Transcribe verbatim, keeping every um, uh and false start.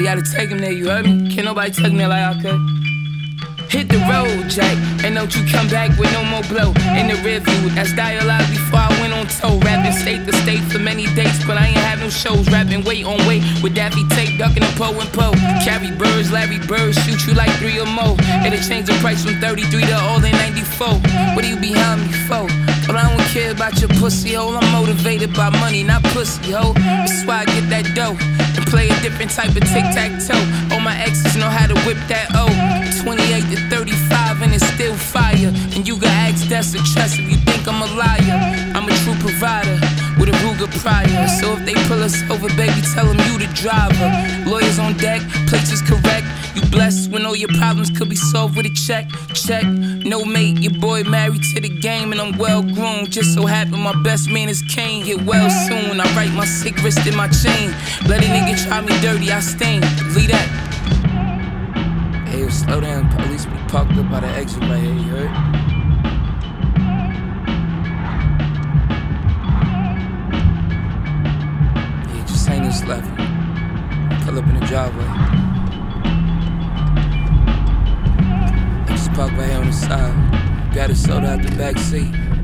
gotta take him there, you heard me? Can't nobody take me there like I could. Hit the road, Jack, and don't you come back with no more blow. In the rear view, that's dialogue before I went on tour. Rapping state to state for many dates, but I ain't have no shows. Rapping weight on weight with Daffy Tape, ducking and Poe and Poe. Carry birds, Larry Bird, shoot you like three or more. It'll change the price from thirty-three to all in ninety-four. What do you behind me for? But I don't care about your pussy hole. I'm motivated by money, not pussy hole. That's why I get that dough and play a different type of tic-tac-toe. All my exes know how to whip that O. twenty-eight to thirty-five and it's still fire. And you can ask that's a trust if you think I'm a liar. I'm a true provider with a Ruger Pryor. So if they pull us over, baby, tell them you the driver. Lawyers on deck, plates is correct. You blessed when all your problems could be solved with a check. Check, no mate, your boy married to the game and I'm well groomed. Just so happen my best man is Kane. Get well soon, I write my sick wrist in my chain. Let a nigga try me dirty, I stain. Leave that. Hey, yo, slow down, police be parked up by the exit right here, you heard? Yeah, just hang this left. Pull up in the driveway. Park right here on the side. Got a soda out the back seat.